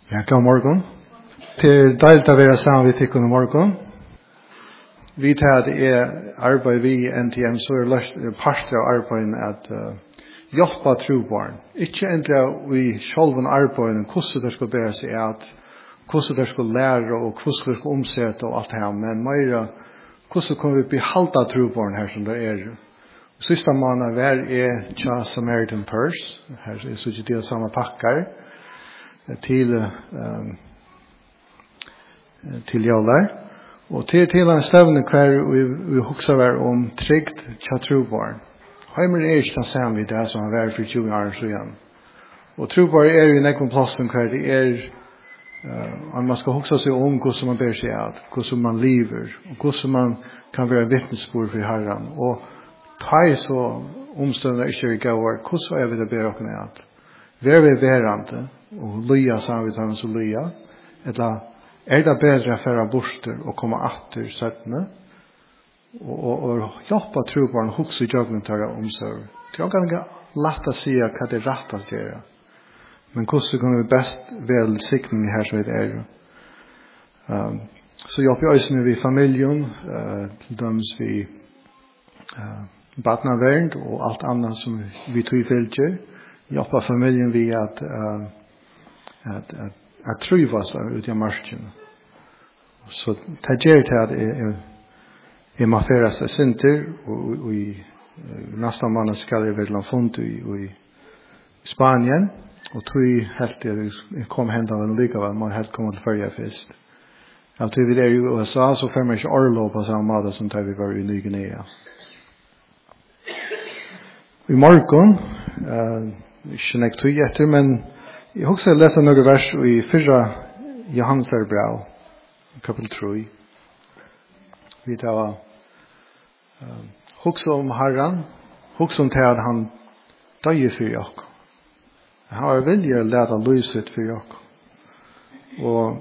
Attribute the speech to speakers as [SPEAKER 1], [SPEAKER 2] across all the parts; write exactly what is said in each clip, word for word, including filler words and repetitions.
[SPEAKER 1] Ja, god morgon. Til deilt av være sammen vi tikk under morgon. Vi tar at er arbeid vi N T M, så er parster av arbeidet at uh, hjelpe trobarn. Ikke endelig vi selv arbeidet, hvordan det skal bære seg at, hvordan det skal lære og hvordan det skal omsette og alt det her, men mer hvordan kan vi behalde trobarn her som det er. Sista måned var er Tja Samaritan Purse, her er så ikke det samme pakker, til um, til jævlar og til til en stevne hver vi, vi hukser var om trygt tjatrubarn. Heimer er ikke den samme i det som har vært for tjue år siden. Og trubar er jo nekva plassen hver det er uh, man skal hukse seg om hvordan man ber seg at, hvordan man lever og hvordan man kan være vittnesbord for Herren. Og ta i så omstående ikke vi gav år, hvordan er vi det ber oss at? Vær vi verande og løya sammen med han som løya, eller er det bedre for å borster og komme atter settene, og, og, og hjelpe trobarn og hukse i jøgnen til å omsorg. Det er ganske lett å si hva det er rett å gjøre, men hvordan kan vi best vel sikning her som det er. Um, så hjelper jeg også vi familjen, uh, til dømes vi uh, badnavernd og alt annet som vi tog fylker, hjelpa familjen vi at uh, at at at trivas ut i marsjen. Så det gjør til at jeg, jeg må fære seg sinter, og i neste måned skal jeg være fond i, i Spanien, og tog helt jeg kom hendt av en likevel, må helt komme til førje først. Ja, tog vi der i U S A, så får man ikke orlov på samme måte som da vi var i Ny Guinea. I morgen, uh, ikke nek tog etter, men jeg har også lest noen vers i fyrre Johannes brev, kapitel tre. Vi tar uh, hukse om Herren, hukse om til at han døye for dere. Han har vilje å lete lyset for dere. Og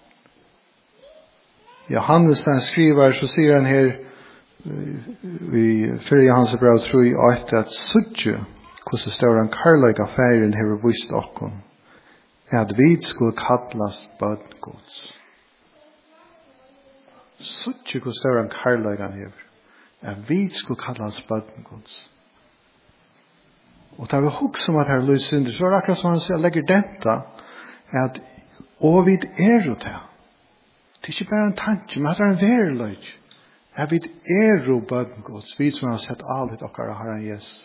[SPEAKER 1] Johannes han skriver, så sier han her, i fyrre Johannes brev tre, at suttje, hvordan står han karlæg av feiren her og vist dere, at vi skulle kallas bønn Guds. Så ikke hvor står han karlægen her. At vi skulle kallas bønn Guds. Og da vi hukser om at her løs synder, så er det akkurat som han sier, legger dette, at og vi er jo det. Det er ikke bare en tanke, men det er en verløy. At vi er jo bønn Guds, vi som har sett alt dere har en Jesus.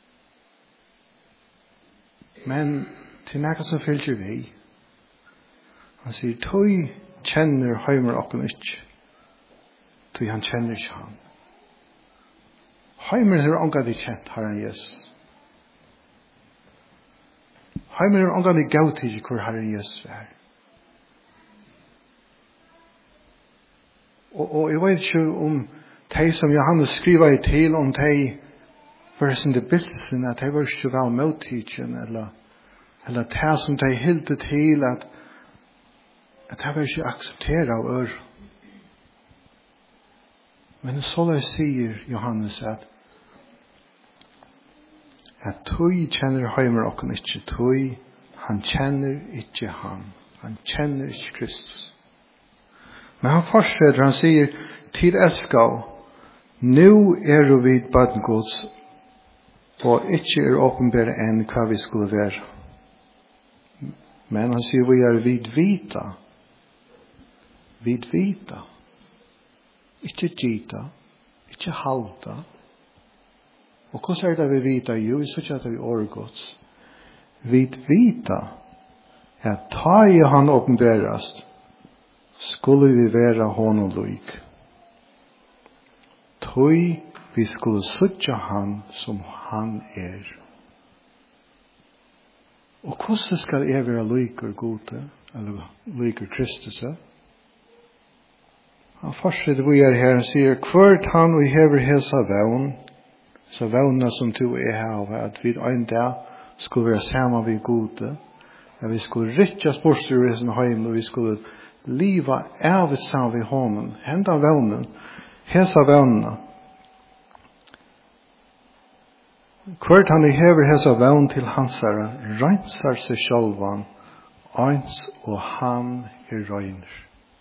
[SPEAKER 1] Men til nækka som fylgjer vi. Han sier, tog kjenner heimer okken ikke. Tog han kjenner ikke han. Heimer er ångan de kjent, har han Jesus. Heimer er ångan de gav til hvor har han Jesus er. Og, og jeg vet ikke om de som Johannes skriver til, om de var sin det bilsen, at de var ikke vel mottidgen, eller eller det som de hilde til at at det var ikke aksepteret av ør. Men så der sier Johannes at at tog kjenner heimer okken ikke, tog han kjenner ikke han. Han kjenner ikke Kristus. Men han fortsetter, han sier til elskau, nu er vi bønn Guds, og ikke er åpenbære enn hva vi skulle være. Men han sier vi er vidvita. Vidvita. Ikke gita. Ikke halta. Og hvordan er det vi vita? Jo, vi sier at vi er årgods. Vidvita. Ja, ta i han åpenbærast. Skulle vi være honom lyk. Tøy vi skulle sier han som han er. Og hvordan skal jeg være lyker gode, eller lyker Kristus? Han fortsetter vi er her, han sier, hvert han vi hever hesa vevn, så vevnene som du er her, at vi en dag skulle være sammen vi gode, at vi skulle rytja sportstur i sin heim, og vi skulle liva av et sammen vi hånden, henda vevnen, hesa vevnene, Kvart han i hever hesa vevn til hansara, reinsar seg sjálvan eins og han er røyner.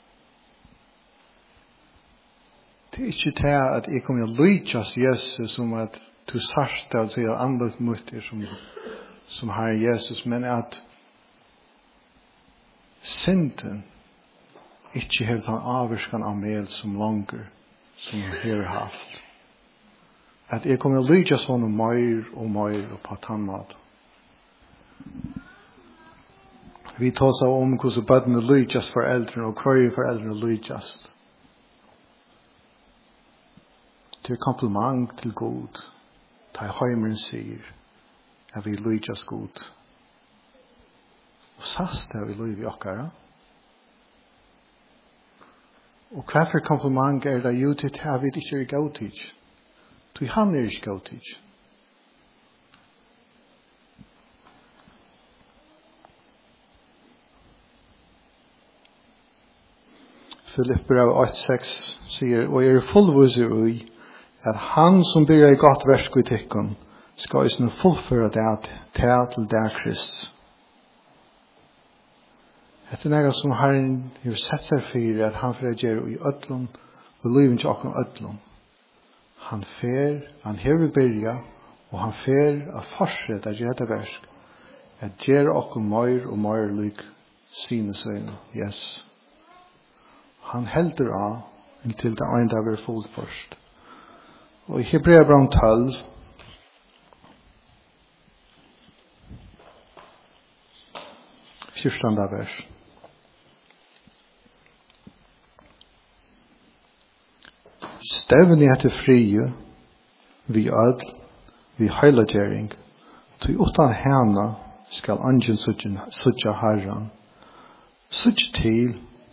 [SPEAKER 1] Det er ikke det at jeg kommer til å lykjast Jesus som at du sarste at jeg har anløpt mutter som, som har Jesus, men at synden ikke har den avvarskan av mel som langer, som har haft. At jeg kommer til å lykjast honom mer og mer og på tannmat. Vi tar oss om hvordan bøttene lykjast foreldrene og hver foreldrene lykjast. Det er kompliment til Gud. Ta i heimeren sier at vi lykjast god. Og sast er vi lyk i okkara. Og hva for kompliment er det jo til at vi ikke er gautid? Så han er ikke gautid. Filipper av åtte seks sier, og er fullviser i at han som byrjar i godt versk i tikkun skal i sin fullføre det til til det Krist. Det er noe som Herren har sett seg for at han får gjøre i ødlom og livet til åkken ødlom. Han fer, han hever byrja og han fer av fortsett av gjøre versk at gjøre åkken mer og mer lik sine søgn. Yes. Han helder av inntil det ene dag er fullt først. Og i Hebreabrevet tolv fjortande vers. Stevni etter frie vi ødl, vi heilagjering, til utan hana skal angen sutja herran. Sutja til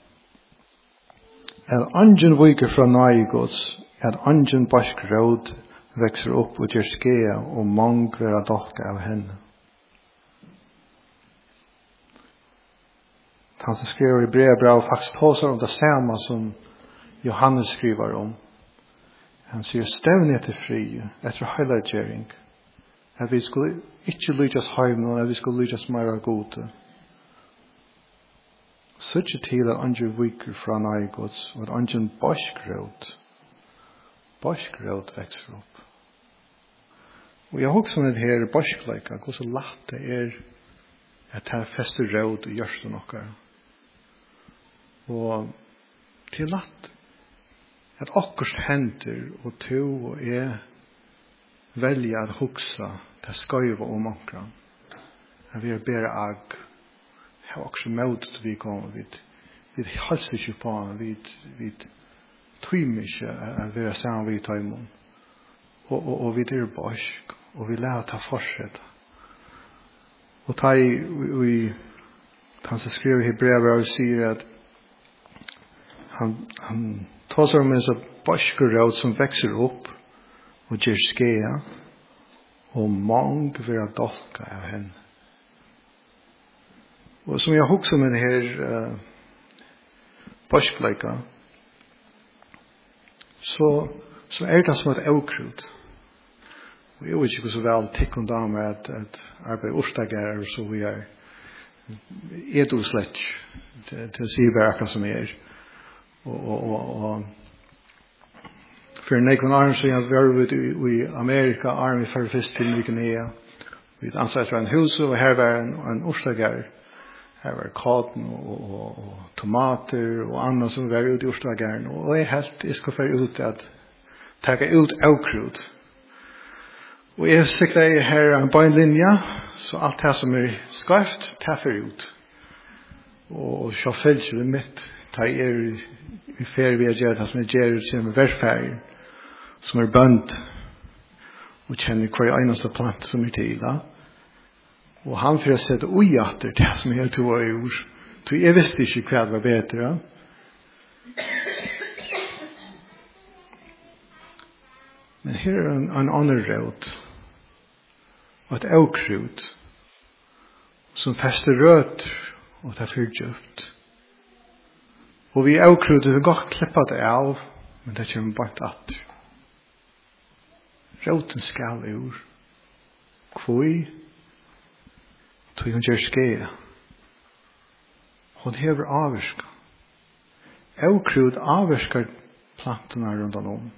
[SPEAKER 1] at angen viker fra nøye gods, at angen bask råd vekser opp og gjør skea og mang vera dolka av henne. Han som skriver i brevbrev faktisk tåser om det samme som Johannes skriver om. Han sier stevne etter fri, etter heilagjering, at vi skulle ikke lykkes heim, men at vi skulle lykkes mer av gode. Sutje til at angen viker fra nøye gods, og at angen bask råd Boskgrøt vekser opp. Og jeg har også med her boskleika, hvor så latt det er at det fester råd i hjørsten okkar. Og til latt at akkurst henter og to og jeg velger at huksa til skøyva om onkran. At vi er bedre ag. Jeg har også møtet vi kommer vid. Vi halser ikke på han, vi vid tøymer ikke at vi er sammen vid tøymon. Og, og, og vi er bosk, og vi lærer ta fortsett. Og ta i, vi, han som skriver i Hebreabrevet sier at han, han tar seg om en sånn boskgrød som vekser opp og gjør skea, og mange vil ha dolka av henne. Og som jeg husker med her uh, boskleika, så, så er det som et avkrut. Og jeg vet ikke så vel tikk om damer at, at arbeid orstager og så vi er er du slett til, til å si bare akkurat som er. Og, og, og, og for en ekon arm så jeg var vi i Amerika, arm vi for først til Ny-Guinea. Vi ansatt fra en hus, og her var en, en orstager. Her var katen og, og, og tomater og annet som var ute i orstageren. Og jeg helt, jeg skal få ut at ta ut avkrut. Og jeg sikter her en beinlinja, så alt det som er skarft, taffer ut. Og så følger det mitt, ta er i ferie vi har gjort det som er gjør som er velferden, som er bønd, og kjenner hver eneste plant som er til. Da. Og han får sette ui atter det som er to år i år. Så jeg visste ikke hva det var bedre. Men her er en, en annen råd. Og et avkrut som fester rødt og det er fyrtjøft. Og vi avkrut det er godt klippet det av, men det kommer bare atter. Råten skal ur. Kvoi? Tog hun gjør skea. hon hever avvirska. Aukrut avvirskar plantorna rundt om.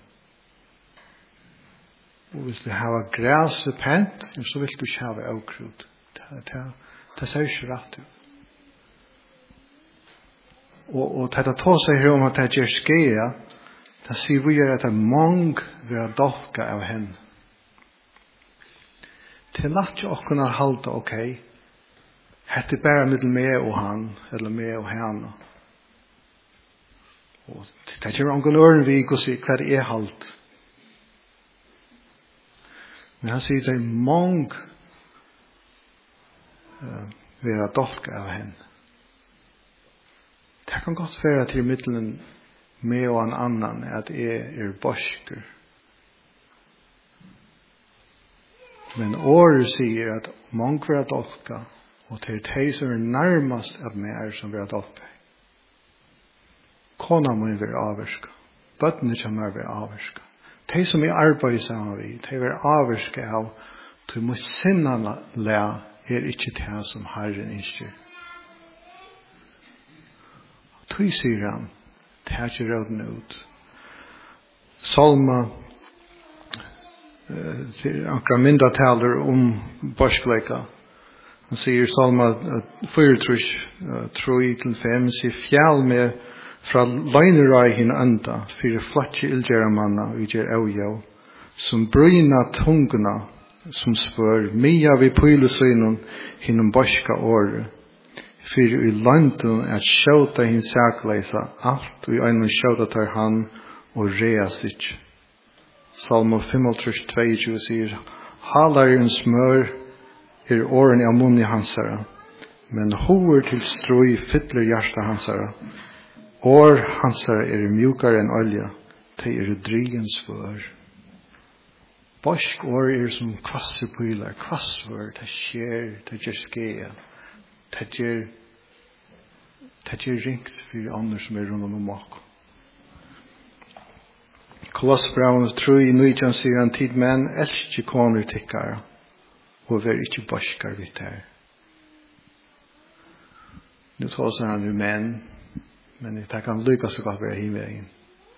[SPEAKER 1] Og hvis du har græset pent, så vil du ikke ha aukrut. Det, det, det ser ikke rett ut. Og, og dette tar seg her om at det gjør skea, det sier vi at det er mange vil dolka av henne. Til natt jo okkurna halda, ok, hette er bare middel meg og han, eller meg og henne. Og det gjør ongen øren vi og sier hva det er halt. Men han sier det er mange uh, vil dolka av henne. Det kan godt være til middelen med og en annan at jeg er borsker. Men året sier at mange vil dolka, og til de som er nærmest av meg som vil dolka. Kona må vil avvirka. Bøttene kommer vil avvirka. De som er arbeid sammen med, de vil avvirka av til mot sinnene le er ikke det som Herren ikke. Tøy sier han, det er ikke råden ut. Salma, det er akkurat mindre taler om borskleika. Han sier Salma fire til fem, sier fjall med fra leinerai hin anda, fyrir flatje ildgjera manna, vi gjer aujau, som bryna tunguna, som spør, mia vi pylusynun, hinum borska året, fyrir i landun at sjauta hin sakleisa alt og i einum sjauta tar han og rea sitt. Salmo femogtrýss tveiogtjúgu sier halarinn smør er åren av munni hansara, men hover til strøy fyller hjärsta hansara. År hansara er mjukare enn olja, de er drygens svør. Borsk år er som kvassepylar, kvassvør, det skjer, det gjør skea. Det gjør det gjør ringt for andre som er rundt om oss. Kolossbraun tror i nøytjan sier han tid, men elsker koner tikkere, og vær ikke borskar vidt her. Nå tar han jo menn, men det kan lykkes så godt være himvegen.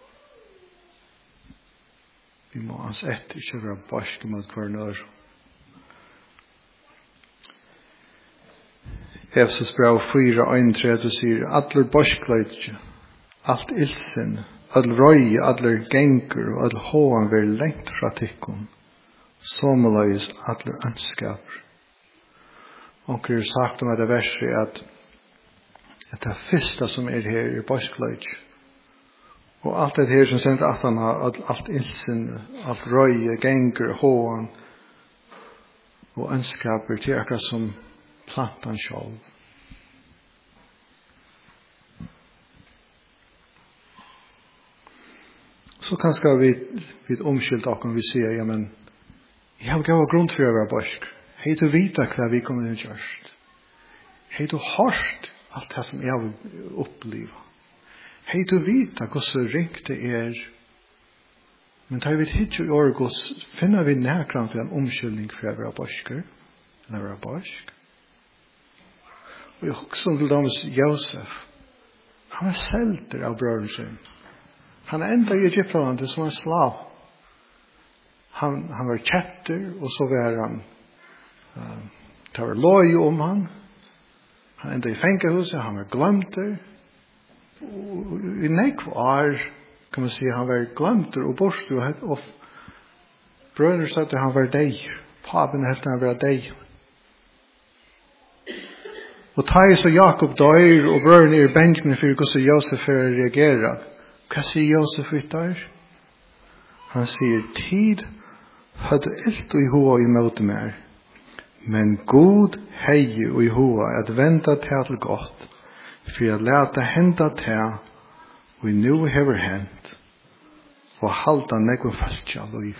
[SPEAKER 1] Vi må hans etter ikke være borsk mot hver nør. Efesos brev fyra einogtretti sier allir borskleitje, alt ilsen, all røy, allir gengur og all håan ver lengt fra tikkun, somaleis allir ønskapur. Og er sagt om det verset at at det første som er her er borskleitje. Og alt det her som sender at han har alt ilsen, alt røy, gengur, håan og ønskapur til akkurat som plantan sjálv. Så kanskje vi vi omskilt akkurat vi sier, ja, men jeg har gav grunn for å være borsk. Hei du vita hva vi kommer til å gjøre. Hei du hørt alt det som jeg vil oppleve. Hei du vita hva så ringt det er. Men da vi hittar i året, finner vi nærkant til en omskildning for å være borsker. Eller være borsk. Og jeg husker til dames Josef. Han var selter av brøren sin. Han er enda i Egyptalandet som en slav. Han, han var kjetter, og så var han uh, det var loj om han. Han enda i fengehuset, han var glemter. Og i nekvar kan man si han var glemter og borst og, og brøren sa at han var deg. Papen helt han var deg. Og Thais og Jakob dør, og brøren er Benjamin for hvordan Josef er reagerer. Hva sier Josef ut der? Han sier, tid hadde ilt i hoa i møte mer, men god hei i hoa at venta til til godt, for at leta henda til, og nu hever hent, og halda nekva falskja liv.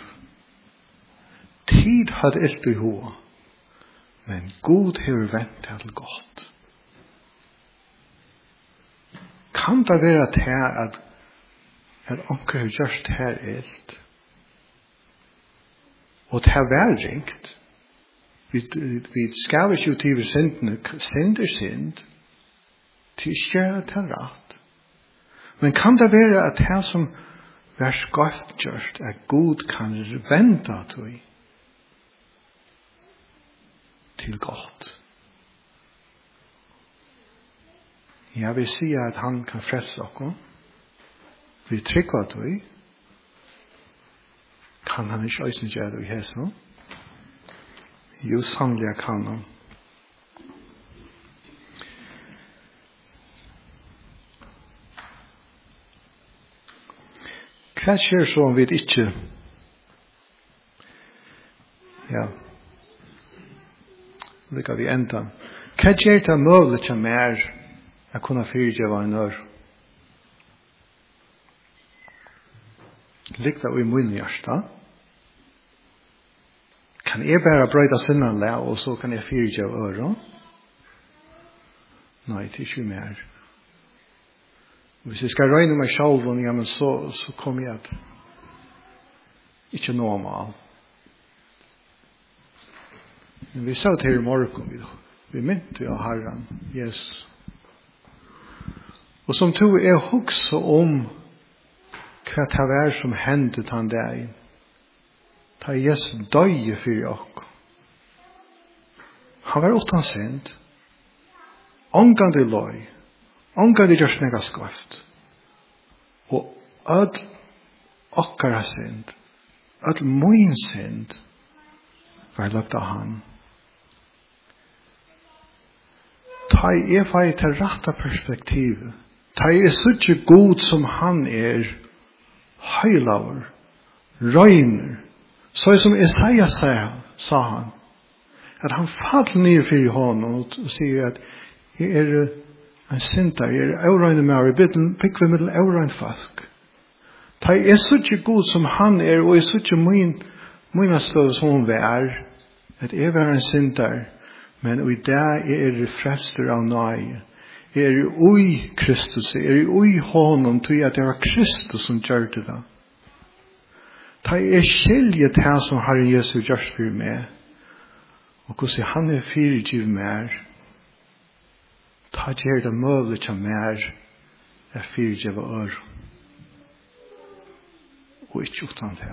[SPEAKER 1] Tid hadde ilt i hoa, men god hever venta til godt. Kan det være til at at onker har gjort her ilt, og det har vært ringt. Vi, vi skal ikke ut i syndene. Synd er synd. til skjer til rett. Men kan det være at det som er skøft gjørst, at Gud kan vende til til godt? Jeg vil si at han kan frelse oss. Vi trykker til kan han ikke øyne gjøre det i hese? Jo, sannelig kan han. Hva skjer så om vi ikke? Ja. Lykker vi enda. Hva gjør det mulig til mer å kunne fyrtjøve en ør? Likta i min hjärsta. Kan jag bara bröda sinna lä och så kan jag fyrtja öron? Nej, det är inte mer. Hvis jag ska röjna mig själv, ja, men så, så kommer jag att inte normal. Men vi sa till i morgon, vi, vi mynte av Herren, Jesus. Och som tog är också om hva det var som hendte han der. Ta Jesus døye for oss. Han var utan synd. Ångan det løy. Ångan det gjør snakka skøft. Og öll okkara synd, öll min synd, var lagt av han. Ta er fei til rette perspektivet. Ta er så ikke god som han er, heilaver, røyner, så som Isaiah sa, sa han, at han faller ned for honom og sier at jeg er en synder, jeg er avrøyne med å bygge med avrøyne folk. Ta er så ikke god som han er, og er så ikke min, min støv som hun er, at jeg er en synder, men i dag er det frelster av nøye. Jeg er ui Kristus, jeg er ui honom, til at det var Kristus som gjør det da. Ta er skilje til som Herren Jesus gjør for meg, og hvordan han er fyrirgiv mer, ta gjør det mulig til mer, er fyrirgiv og ør, og ikke utan det.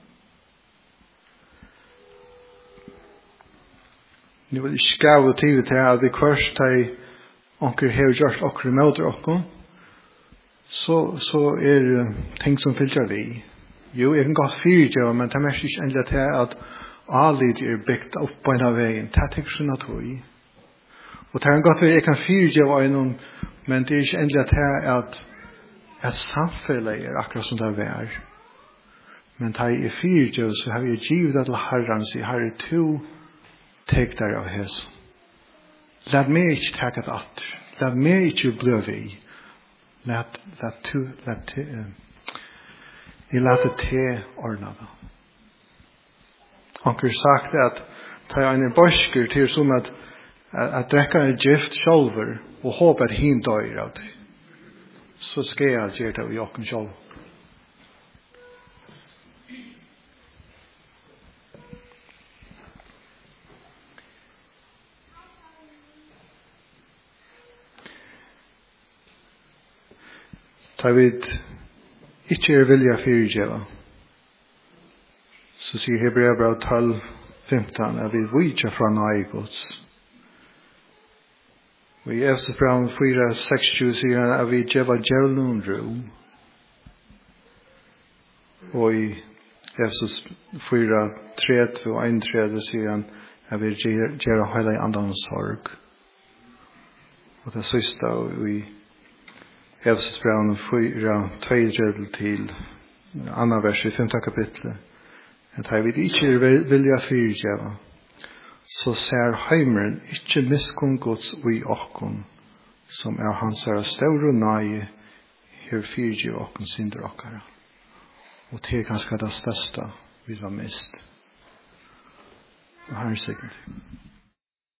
[SPEAKER 1] Nå vil jeg skave tid til at det først er onker har gjort okkur imot okkur, så, så er ting som fylger vi. Jo, jeg kan godt fyrirgjøre, men det er mest ikke endelig til at allit er bygd opp på en av veien. Det er ikke sånn at vi. Og det kan godt være jeg kan fyrirgjøre en, men det er ikke endelig til at, at samfunnet er akkurat som det er. Men det er fyrirgjøre, så har vi givet det til Herren, så har jeg to tek der av hese. Lad meg ikke takke det at. Lad meg ikke bli vi. Lad, lad tu, lad tu, uh, jeg lad det til ordne det. Anker sagt at ta en borsker til som at at drekka en gift sjálfur og håper at hin døyr av det. Så skal jeg gjøre det vi åkken sjálf. Ta vid ikke er vilja fyrirgjeva, så sier Hebreabrev tolv femton at vi vidja fra nøye gods. Og i Efesbrev fyra sekstjue sier han at vi djeva djevelen ro. Og i Efesus fyra trettio og trettio sier han at vi djeva heila i andan sorg. Og det sista i Efesbrevet fyra två til andra vers i femte kapitlet, at her vi ikke er vilja fyrirgjeva, så ser heimeren ikke miskunn Guds ui okkon, som er hans er større nøye, her fyrirgjeva okkon synder okkara. Og det er ganske det største vi har mist. Og her er sikkert.